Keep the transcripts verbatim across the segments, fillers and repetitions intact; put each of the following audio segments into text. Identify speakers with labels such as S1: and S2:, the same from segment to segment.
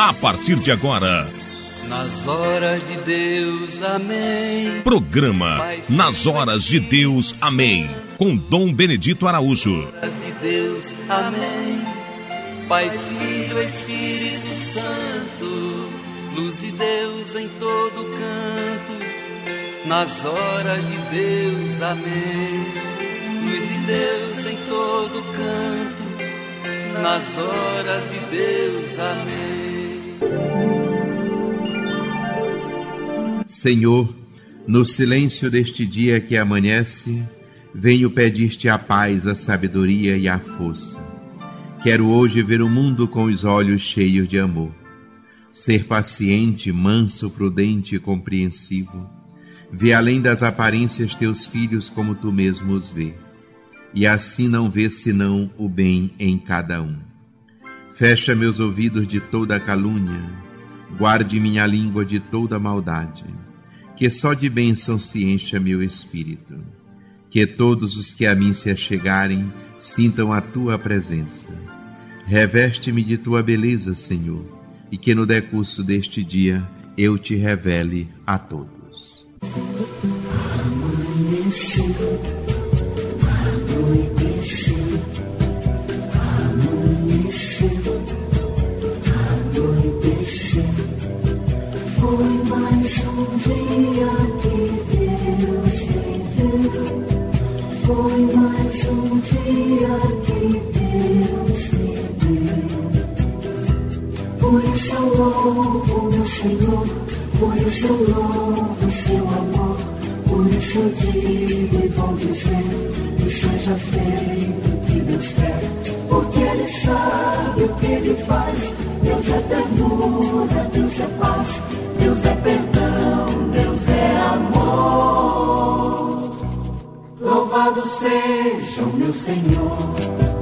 S1: a partir de agora.
S2: Nas horas de Deus, amém.
S1: Programa Nas Horas de Deus, amém. Com Dom Benedito Araújo.
S2: Nas horas de Deus, amém. Pai, Filho, Espírito Santo, luz de Deus em todo canto. Nas horas de Deus, amém. Luz de Deus em todo canto. Nas horas de Deus, amém.
S3: Senhor, no silêncio deste dia que amanhece, venho pedir-te a paz, a sabedoria e a força. Quero hoje ver o mundo com os olhos cheios de amor. Ser paciente, manso, prudente e compreensivo. Ver além das aparências teus filhos como tu mesmo os vê. E assim não vê senão o bem em cada um. Fecha meus ouvidos de toda calúnia. Guarde minha língua de toda maldade. Que só de bênção se encha meu espírito. Que todos os que a mim se achegarem sintam a tua presença. Reveste-me de tua beleza, Senhor, e que no decurso deste dia eu te revele a todos.
S4: Amanheceu, anoiteceu, amanheceu, anoiteceu. Foi mais um dia que Deus me deu. Foi mais um dia que Deus me deu. Por isso eu louvo meu Senhor, por isso eu louvo seu amor. Por isso eu digo e vou dizer que seja feito o que Deus quer, porque Ele sabe o que Ele faz. Deus é ternura, Deus é paz, Deus é perdão, Deus é amor. Louvado seja o meu Senhor.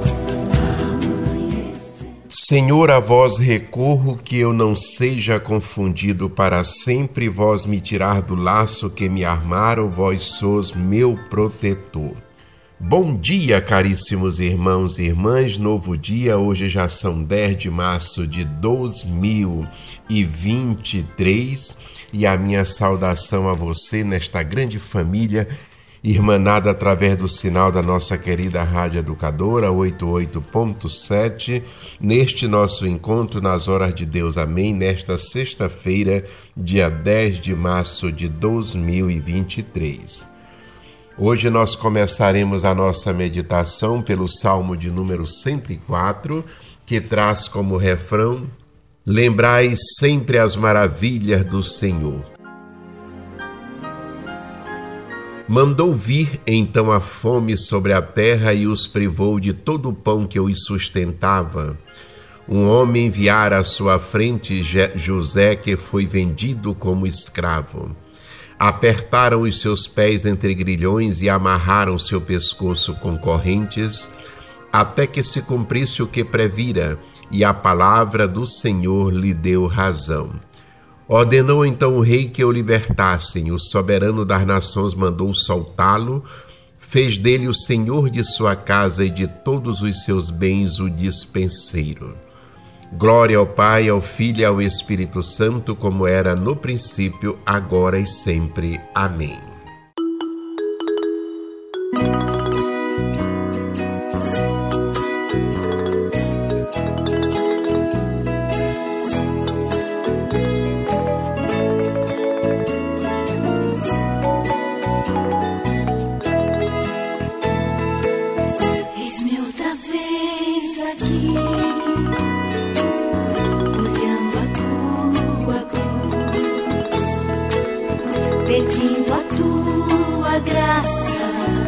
S3: Senhor, a vós recorro, que eu não seja confundido para sempre. Vós me tirar do laço que me armaram, vós sois meu protetor. Bom dia, caríssimos irmãos e irmãs, novo dia, hoje já são dez de março de dois mil e vinte e três e a minha saudação a você nesta grande família, irmanada através do sinal da nossa querida Rádio Educadora oitenta e oito ponto sete, neste nosso encontro nas Horas de Deus, amém, nesta sexta-feira, dia dez de março de dois mil e vinte e três. Hoje nós começaremos a nossa meditação pelo Salmo de número cento e quatro, que traz como refrão: lembrai sempre as maravilhas do Senhor. Mandou vir então a fome sobre a terra e os privou de todo o pão que os sustentava. Um homem enviara à sua frente José, que foi vendido como escravo. Apertaram os seus pés entre grilhões e amarraram seu pescoço com correntes, até que se cumprisse o que previra, e a palavra do Senhor lhe deu razão. Ordenou então o rei que o libertassem. O soberano das nações mandou soltá-lo, fez dele o senhor de sua casa e de todos os seus bens o despenseiro. Glória ao Pai, ao Filho e ao Espírito Santo, como era no princípio, agora e sempre. Amém.
S4: Pedindo a tua graça,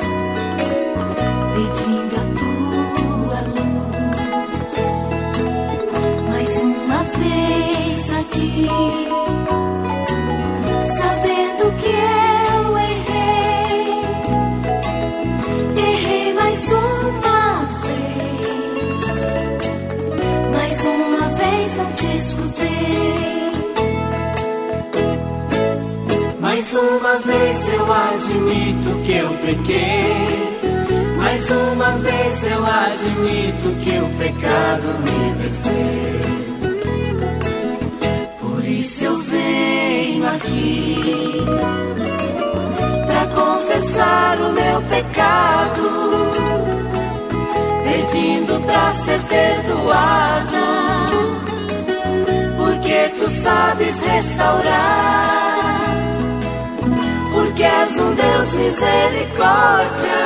S4: pedindo a tua luz, mais uma vez aqui, sabendo que eu errei, errei mais uma vez, mais uma vez não te escutei. Mais uma vez eu admito que eu pequei. Mais uma vez eu admito que o pecado me venceu. a ser perdoada, porque tu sabes restaurar, porque és um Deus misericórdia,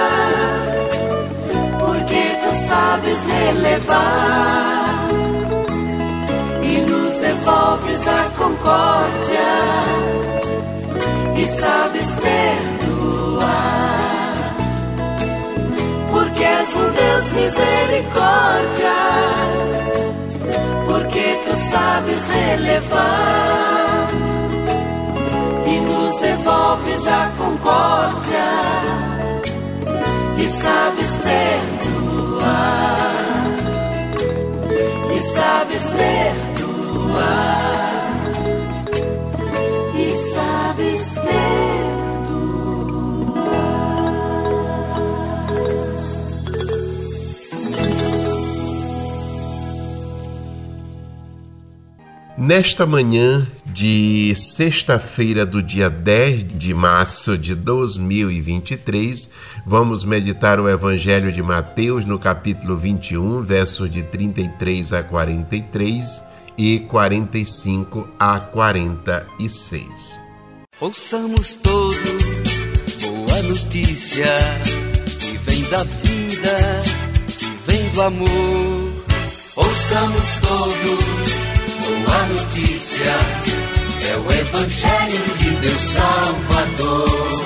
S4: porque tu sabes relevar e nos devolves a concórdia e sabes perdoar, porque és um Deus misericórdia, porque tu sabes relevar e nos devolves a concórdia e sabes perdoar, e sabes perdoar, e sabes perdoar.
S3: Nesta manhã de sexta-feira do dia dez de março de dois mil e vinte e três, vamos meditar o Evangelho de Mateus no capítulo vinte e um, versos de trinta e três a quarenta e três e quarenta e cinco a quarenta e seis.
S2: Ouçamos todos boa notícia que vem da vida, que vem do amor. Ouçamos todos boa notícia, é o Evangelho de Deus Salvador.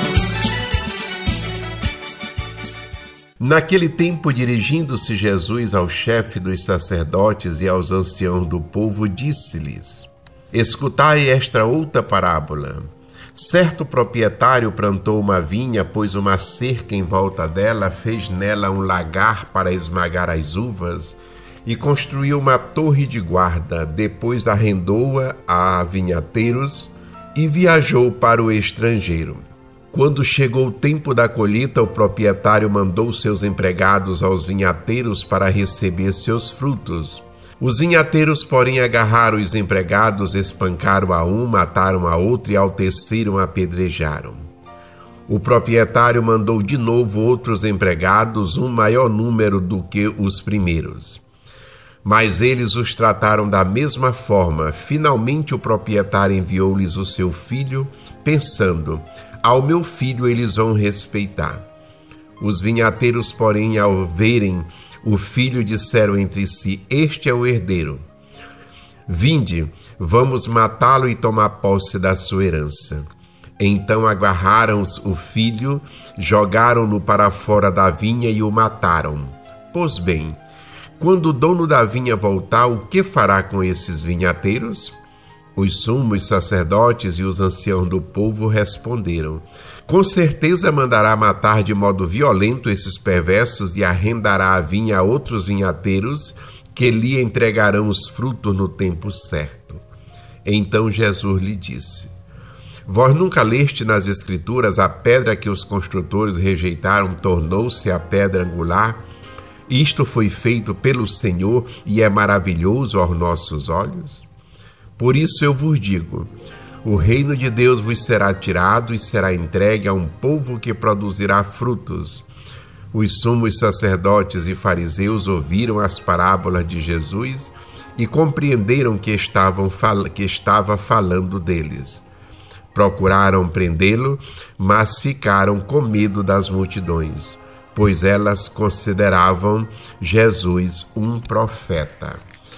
S3: Naquele tempo, dirigindo-se Jesus ao chefe dos sacerdotes e aos anciãos do povo, disse-lhes: escutai esta outra parábola. Certo proprietário plantou uma vinha, pôs uma cerca em volta dela, fez nela um lagar para esmagar as uvas e construiu uma torre de guarda. Depois arrendou-a a vinhateiros e viajou para o estrangeiro. Quando chegou o tempo da colheita, o proprietário mandou seus empregados aos vinhateiros para receber seus frutos. Os vinhateiros, porém, agarraram os empregados, espancaram a um, mataram a outro e ao terceiro apedrejaram. O proprietário mandou de novo outros empregados, um maior número do que os primeiros. Mas eles os trataram da mesma forma. Finalmente o proprietário enviou-lhes o seu filho, pensando: ao meu filho eles vão respeitar. Os vinhateiros, porém, ao verem o filho, disseram entre si: este é o herdeiro. Vinde, vamos matá-lo e tomar posse da sua herança. Então agarraram o filho, jogaram-no para fora da vinha e o mataram. Pois bem, quando o dono da vinha voltar, o que fará com esses vinhateiros? Os sumos sacerdotes e os anciãos do povo responderam: com certeza mandará matar de modo violento esses perversos e arrendará a vinha a outros vinhateiros que lhe entregarão os frutos no tempo certo. Então Jesus lhe disse: vós nunca leste nas Escrituras: a pedra que os construtores rejeitaram tornou-se a pedra angular? Isto foi feito pelo Senhor e é maravilhoso aos nossos olhos? Por isso eu vos digo: o reino de Deus vos será tirado e será entregue a um povo que produzirá frutos. Os sumos sacerdotes e fariseus ouviram as parábolas de Jesus e compreenderam que, estavam fal- que estava falando deles. Procuraram prendê-lo, mas ficaram com medo das multidões, pois elas consideravam Jesus um profeta.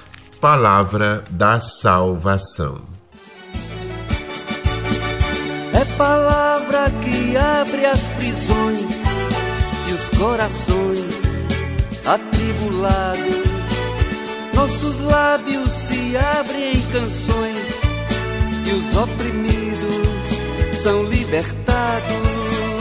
S3: Palavra da salvação.
S2: É palavra que abre as prisões e os corações atribulados. Nossos lábios se abrem em canções e os oprimidos são libertados.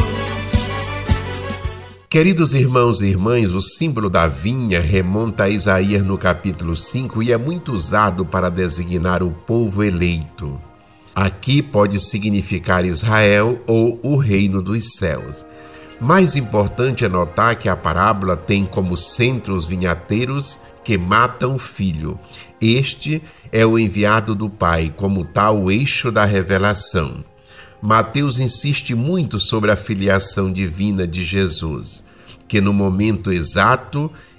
S3: Queridos irmãos e irmãs, o símbolo da vinha remonta a Isaías no capítulo cinco e é muito usado para designar o povo eleito. Aqui pode significar Israel ou o reino dos céus. Mais importante é notar que a parábola tem como centro os vinhateiros que matam o filho. Este é o enviado do Pai, como tal o eixo da revelação. Mateus insiste muito sobre a filiação divina de Jesus, que no momento exato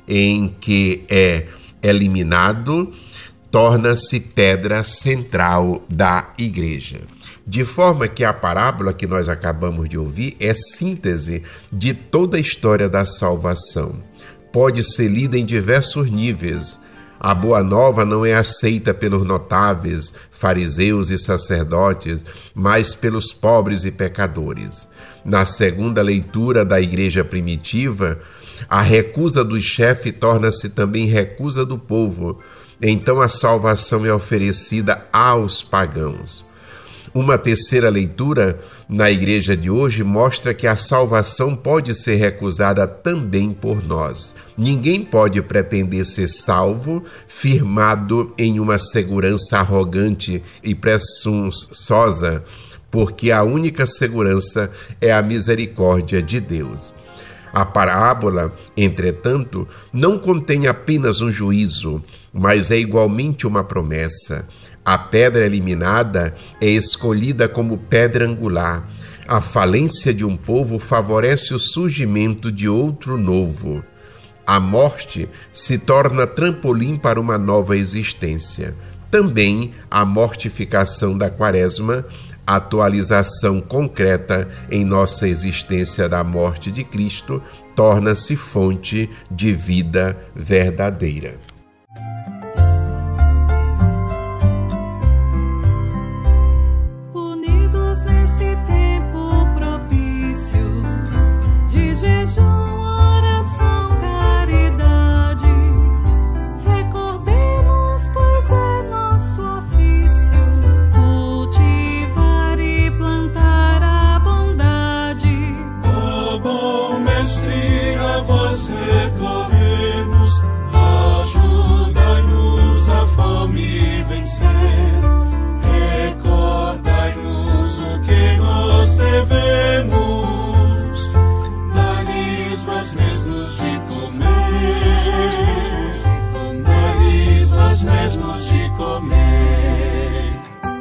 S3: em que é eliminado, torna-se pedra central da igreja. De forma que a parábola que nós acabamos de ouvir é síntese de toda a história da salvação. Pode ser lida em diversos níveis. A boa nova não é aceita pelos notáveis, fariseus e sacerdotes, mas pelos pobres e pecadores. Na segunda leitura da igreja primitiva, a recusa do chefe torna-se também recusa do povo. Então a salvação é oferecida aos pagãos. Uma terceira leitura na igreja de hoje mostra que a salvação pode ser recusada também por nós. Ninguém pode pretender ser salvo firmado em uma segurança arrogante e presunçosa, porque a única segurança é a misericórdia de Deus. A parábola, entretanto, não contém apenas um juízo, mas é igualmente uma promessa. A pedra eliminada é escolhida como pedra angular. A falência de um povo favorece o surgimento de outro novo. A morte se torna trampolim para uma nova existência. Também a mortificação da quaresma, atualização concreta em nossa existência da morte de Cristo, torna-se fonte de vida verdadeira.
S4: Unidos nesse tempo propício de jejum, oração, caridade, recordemos, pois é nosso ofício, cultivar e plantar a bondade.
S5: Ó bom mestre, a vós recorremos, ajudai-nos a fome vencer. Recordai-nos o que nós devemos, dai-lhes vós mesmos de comer, dai-lhes vós mesmos de comer.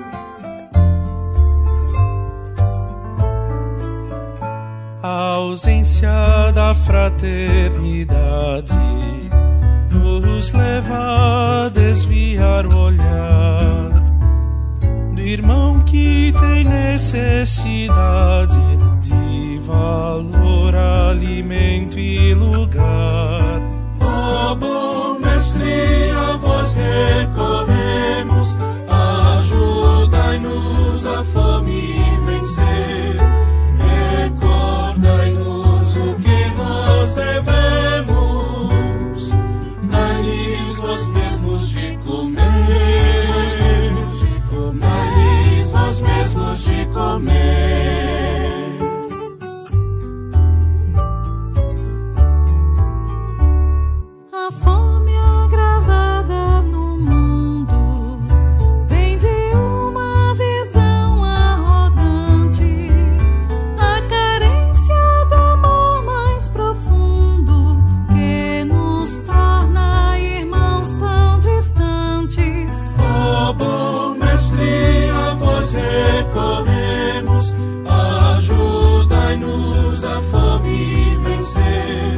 S5: A ausência da fraternidade nos leva a desviar o olhar do irmão que tem necessidade de valor, alimento e lugar. Ó bom mestre, a vós recorremos, ajudai-nos a fome vencer. Recordai-nos o que nós devemos, dai-lhes vós mesmos de comer, dai-lhes vós mesmos de comer.
S4: A fome agravada no mundo vem de uma visão arrogante. A carência do amor mais profundo que nos torna irmãos tão distantes.
S5: Ó bom mestre, a vós recorremos, ajudai-nos a fome vencer.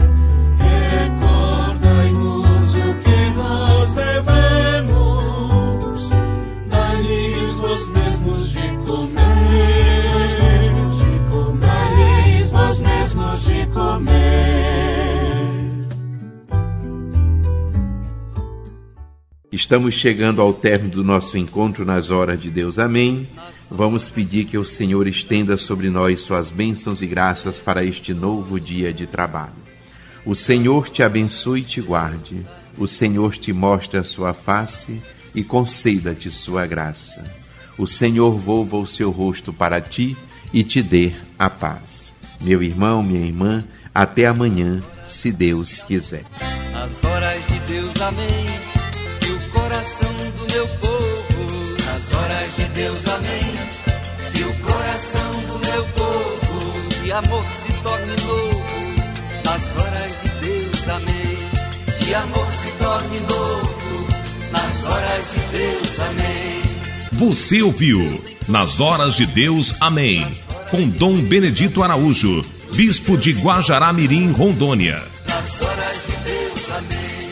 S5: Recordai-nos o que nós devemos, dai-lhes vós mesmos de comer, dai-lhes vós mesmos de comer.
S3: Estamos chegando ao término do nosso encontro nas horas de Deus. Amém. Vamos pedir que o Senhor estenda sobre nós suas bênçãos e graças para este novo dia de trabalho. O Senhor te abençoe e te guarde. O Senhor te mostre a sua face e conceda-te sua graça. O Senhor volva o seu rosto para ti e te dê a paz. Meu irmão, minha irmã, até amanhã, se Deus quiser.
S2: Nas horas de Deus, amém. Que o coração do meu povo, nas horas de Deus, amém. Que o coração do meu povo de amor se torne novo. Nas horas de Deus, amém. De amor se torne novo. Nas horas de Deus, amém.
S1: Você ouviu Nas Horas de Deus, amém. Com Dom Benedito Araújo, Bispo de Guajará-Mirim, Rondônia.
S2: Nas horas de Deus, Amém.